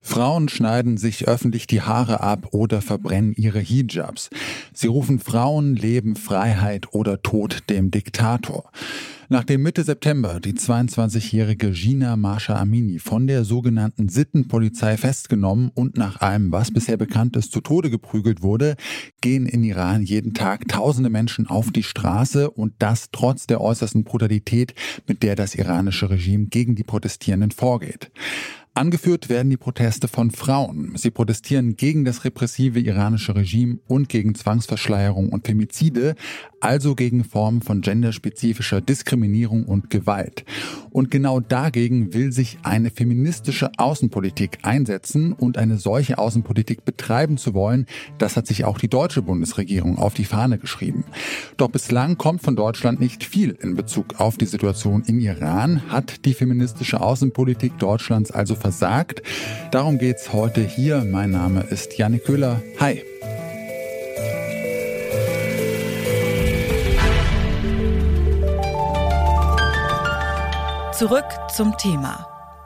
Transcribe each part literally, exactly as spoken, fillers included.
Frauen schneiden sich öffentlich die Haare ab oder verbrennen ihre Hijabs. Sie rufen Frauen, Leben, Freiheit oder Tod dem Diktator. Nachdem Mitte September die zweiundzwanzigjährige Jina Mahsa Amini von der sogenannten Sittenpolizei festgenommen und nach allem, was bisher bekannt ist, zu Tode geprügelt wurde, gehen in Iran jeden Tag tausende Menschen auf die Straße und das trotz der äußersten Brutalität, mit der das iranische Regime gegen die Protestierenden vorgeht. Angeführt werden die Proteste von Frauen. Sie protestieren gegen das repressive iranische Regime und gegen Zwangsverschleierung und Femizide, also gegen Formen von genderspezifischer Diskriminierung und Gewalt. Und genau dagegen will sich eine feministische Außenpolitik einsetzen, und eine solche Außenpolitik betreiben zu wollen, das hat sich auch die deutsche Bundesregierung auf die Fahne geschrieben. Doch bislang kommt von Deutschland nicht viel in Bezug auf die Situation in Iran. Hat die feministische Außenpolitik Deutschlands also versagt? Darum geht's heute hier. Mein Name ist Jannik Köhler. Hi. Zurück zum Thema.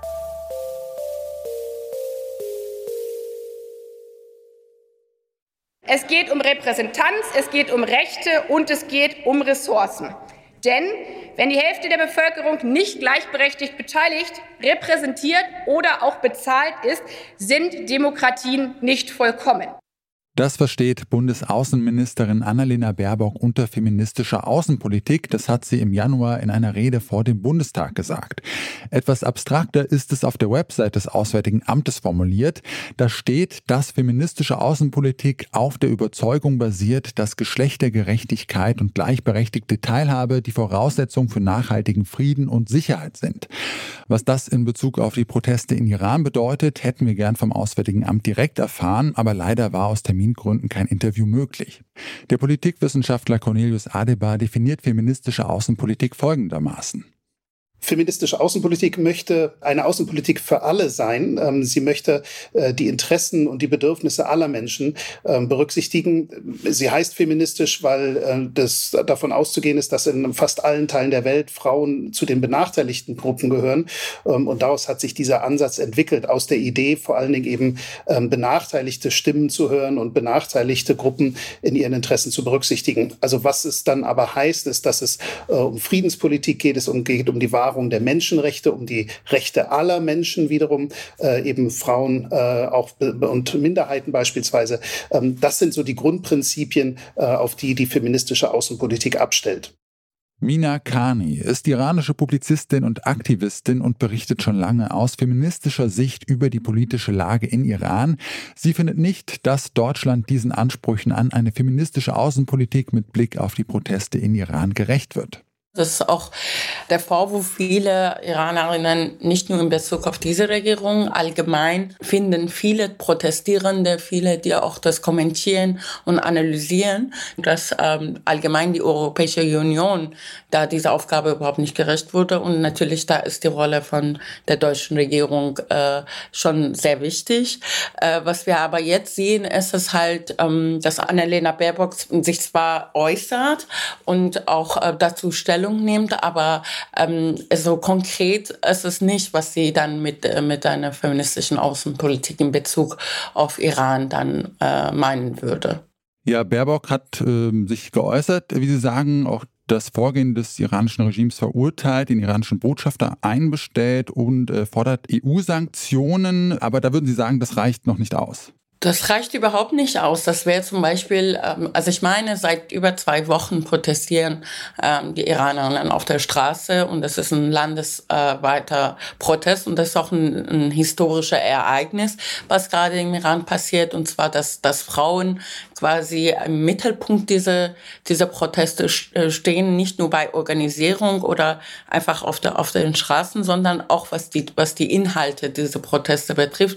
Es geht um Repräsentanz, es geht um Rechte und es geht um Ressourcen. Denn wenn die Hälfte der Bevölkerung nicht gleichberechtigt beteiligt, repräsentiert oder auch bezahlt ist, sind Demokratien nicht vollkommen. Das versteht Bundesaußenministerin Annalena Baerbock unter feministischer Außenpolitik. Das hat sie im Januar in einer Rede vor dem Bundestag gesagt. Etwas abstrakter ist es auf der Website des Auswärtigen Amtes formuliert. Da steht, dass feministische Außenpolitik auf der Überzeugung basiert, dass Geschlechtergerechtigkeit und gleichberechtigte Teilhabe die Voraussetzung für nachhaltigen Frieden und Sicherheit sind. Was das in Bezug auf die Proteste in Iran bedeutet, hätten wir gern vom Auswärtigen Amt direkt erfahren, aber leider war aus Termingründen kein Interview möglich. Der Politikwissenschaftler Cornelius Adebar definiert feministische Außenpolitik folgendermaßen. Feministische Außenpolitik möchte eine Außenpolitik für alle sein. Sie möchte die Interessen und die Bedürfnisse aller Menschen berücksichtigen. Sie heißt feministisch, weil das davon auszugehen ist, dass in fast allen Teilen der Welt Frauen zu den benachteiligten Gruppen gehören. Und daraus hat sich dieser Ansatz entwickelt, aus der Idee, vor allen Dingen eben benachteiligte Stimmen zu hören und benachteiligte Gruppen in ihren Interessen zu berücksichtigen. Also was es dann aber heißt, ist, dass es um Friedenspolitik geht, es geht um die Wahrung der Menschenrechte, um die Rechte aller Menschen wiederum, äh, eben Frauen äh, auch und Minderheiten beispielsweise. Ähm, das sind so die Grundprinzipien, äh, auf die die feministische Außenpolitik abstellt. Mina Kani ist iranische Publizistin und Aktivistin und berichtet schon lange aus feministischer Sicht über die politische Lage in Iran. Sie findet nicht, dass Deutschland diesen Ansprüchen an eine feministische Außenpolitik mit Blick auf die Proteste in Iran gerecht wird. Das ist auch der Vorwurf vieler Iranerinnen, nicht nur in Bezug auf diese Regierung. Allgemein finden viele Protestierende, viele, die auch das kommentieren und analysieren, dass ähm, allgemein die Europäische Union da dieser Aufgabe überhaupt nicht gerecht wurde. Und natürlich da ist die Rolle von der deutschen Regierung äh, schon sehr wichtig. Äh, was wir aber jetzt sehen, ist es halt, ähm, dass Annalena Baerbock sich zwar äußert und auch äh, dazu stellt, nimmt, aber ähm, so konkret ist es nicht, was sie dann mit, äh, mit einer feministischen Außenpolitik in Bezug auf Iran dann äh, meinen würde. Ja, Baerbock hat äh, sich geäußert, wie Sie sagen, auch das Vorgehen des iranischen Regimes verurteilt, den iranischen Botschafter einbestellt und äh, fordert E U-Sanktionen. Aber da würden Sie sagen, das reicht noch nicht aus. Das reicht überhaupt nicht aus. Das wäre zum Beispiel, also ich meine, seit über zwei Wochen protestieren ähm, die Iranerinnen auf der Straße und das ist ein landesweiter Protest und das ist auch ein, ein historisches Ereignis, was gerade im Iran passiert, und zwar, dass, dass Frauen quasi im Mittelpunkt dieser, dieser Proteste stehen, nicht nur bei Organisierung oder einfach auf, der, auf den Straßen, sondern auch was die, was die Inhalte dieser Proteste betrifft.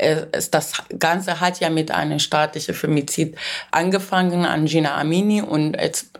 Das Ganze hat ja mit einem staatlichen Femizid angefangen an Jina Amini und jetzt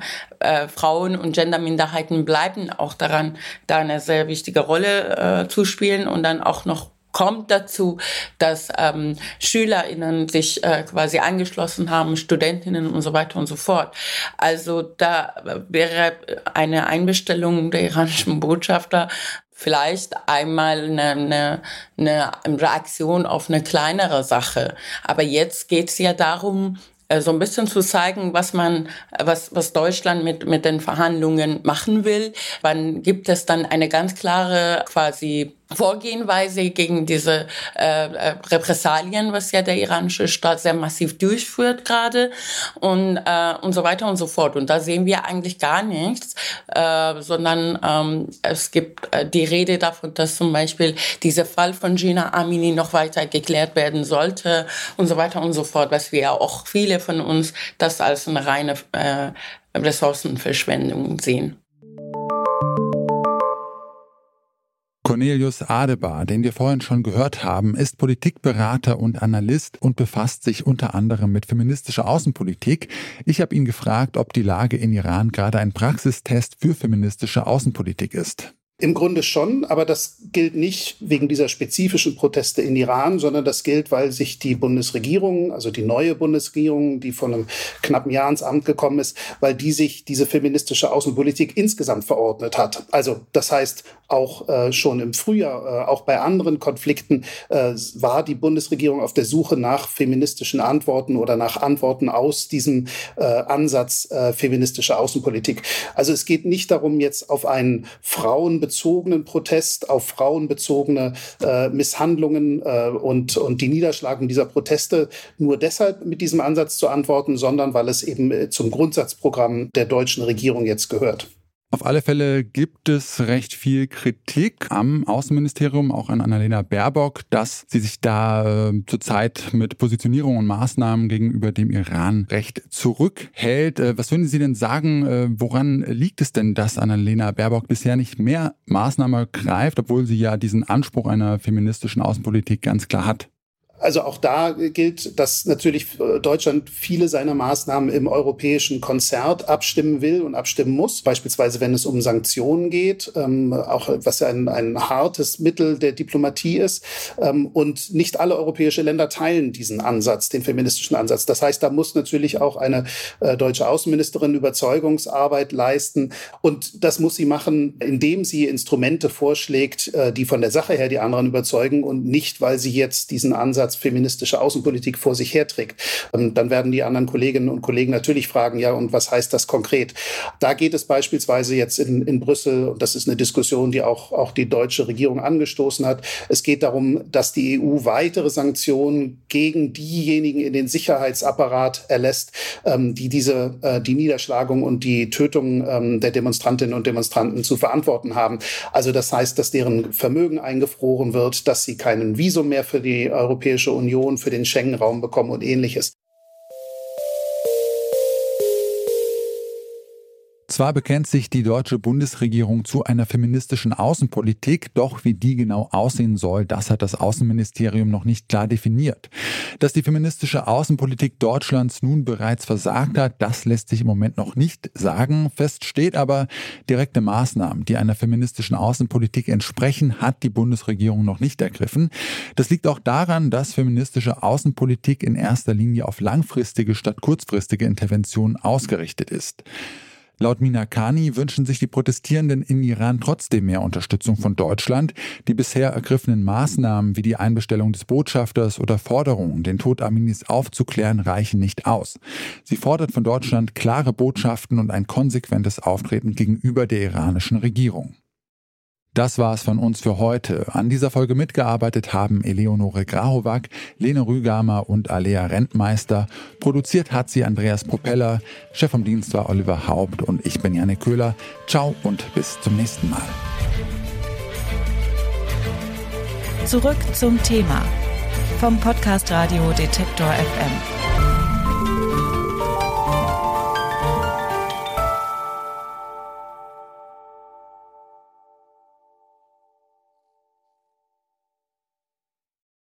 äh, Frauen und Genderminderheiten bleiben auch daran, da eine sehr wichtige Rolle äh, zu spielen und dann auch noch kommt dazu, dass ähm, SchülerInnen sich äh, quasi angeschlossen haben, Studentinnen und so weiter und so fort. Also da wäre eine Einbestellung der iranischen Botschafter vielleicht einmal eine, eine, eine Reaktion auf eine kleinere Sache. Aber jetzt geht es ja darum, so ein bisschen zu zeigen, was man, was, was Deutschland mit, mit den Verhandlungen machen will. Wann gibt es dann eine ganz klare quasi Vorgehensweise gegen diese äh, Repressalien, was ja der iranische Staat sehr massiv durchführt gerade und äh, und so weiter und so fort. Und da sehen wir eigentlich gar nichts, äh, sondern ähm, es gibt äh, die Rede davon, dass zum Beispiel dieser Fall von Gina Amini noch weiter geklärt werden sollte und so weiter und so fort, was wir ja auch viele von uns das als eine reine äh, Ressourcenverschwendung sehen. Cornelius Adebar, den wir vorhin schon gehört haben, ist Politikberater und Analyst und befasst sich unter anderem mit feministischer Außenpolitik. Ich habe ihn gefragt, ob die Lage in Iran gerade ein Praxistest für feministische Außenpolitik ist. Im Grunde schon, aber das gilt nicht wegen dieser spezifischen Proteste in Iran, sondern das gilt, weil sich die Bundesregierung, also die neue Bundesregierung, die vor einem knappen Jahr ins Amt gekommen ist, weil die sich diese feministische Außenpolitik insgesamt verordnet hat. Also das heißt, auch äh, schon im Frühjahr, äh, auch bei anderen Konflikten äh, war die Bundesregierung auf der Suche nach feministischen Antworten oder nach Antworten aus diesem äh, Ansatz äh, feministische Außenpolitik. Also es geht nicht darum, jetzt auf einen frauenbezogenen Protest, auf frauenbezogene äh, Misshandlungen äh, und, und die Niederschlagung dieser Proteste nur deshalb mit diesem Ansatz zu antworten, sondern weil es eben äh, zum Grundsatzprogramm der deutschen Regierung jetzt gehört. Auf alle Fälle gibt es recht viel Kritik am Außenministerium, auch an Annalena Baerbock, dass sie sich da äh, zurzeit mit Positionierung und Maßnahmen gegenüber dem Iran recht zurückhält. Äh, was würden Sie denn sagen, äh, woran liegt es denn, dass Annalena Baerbock bisher nicht mehr Maßnahmen greift, obwohl sie ja diesen Anspruch einer feministischen Außenpolitik ganz klar hat? Also auch da gilt, dass natürlich Deutschland viele seiner Maßnahmen im europäischen Konzert abstimmen will und abstimmen muss. Beispielsweise, wenn es um Sanktionen geht, ähm, auch was ja ein, ein hartes Mittel der Diplomatie ist. Ähm, und nicht alle europäische Länder teilen diesen Ansatz, den feministischen Ansatz. Das heißt, da muss natürlich auch eine äh, deutsche Außenministerin Überzeugungsarbeit leisten. Und das muss sie machen, indem sie Instrumente vorschlägt, äh, die von der Sache her die anderen überzeugen und nicht, weil sie jetzt diesen Ansatz feministische Außenpolitik vor sich herträgt. Dann werden die anderen Kolleginnen und Kollegen natürlich fragen, ja, und was heißt das konkret? Da geht es beispielsweise jetzt in, in Brüssel, und das ist eine Diskussion, die auch, auch die deutsche Regierung angestoßen hat. Es geht darum, dass die E U weitere Sanktionen gegen diejenigen in den Sicherheitsapparat erlässt, die diese, die Niederschlagung und die Tötung der Demonstrantinnen und Demonstranten zu verantworten haben. Also das heißt, dass deren Vermögen eingefroren wird, dass sie keinen Visum mehr für die Europäische Union, für den Schengen-Raum bekommen und Ähnliches. Zwar bekennt sich die deutsche Bundesregierung zu einer feministischen Außenpolitik, doch wie die genau aussehen soll, das hat das Außenministerium noch nicht klar definiert. Dass die feministische Außenpolitik Deutschlands nun bereits versagt hat, das lässt sich im Moment noch nicht sagen. Fest steht aber, direkte Maßnahmen, die einer feministischen Außenpolitik entsprechen, hat die Bundesregierung noch nicht ergriffen. Das liegt auch daran, dass feministische Außenpolitik in erster Linie auf langfristige statt kurzfristige Interventionen ausgerichtet ist. Laut Minakani wünschen sich die Protestierenden in Iran trotzdem mehr Unterstützung von Deutschland. Die bisher ergriffenen Maßnahmen wie die Einbestellung des Botschafters oder Forderungen, den Tod Aminis aufzuklären, reichen nicht aus. Sie fordert von Deutschland klare Botschaften und ein konsequentes Auftreten gegenüber der iranischen Regierung. Das war's von uns für heute. An dieser Folge mitgearbeitet haben Eleonore Grahovac, Lene Rügamer und Alea Rentmeister. Produziert hat sie Andreas Propeller. Chef vom Dienst war Oliver Haupt und ich bin Janne Köhler. Ciao und bis zum nächsten Mal. Zurück zum Thema vom Podcast Radio Detektor F M.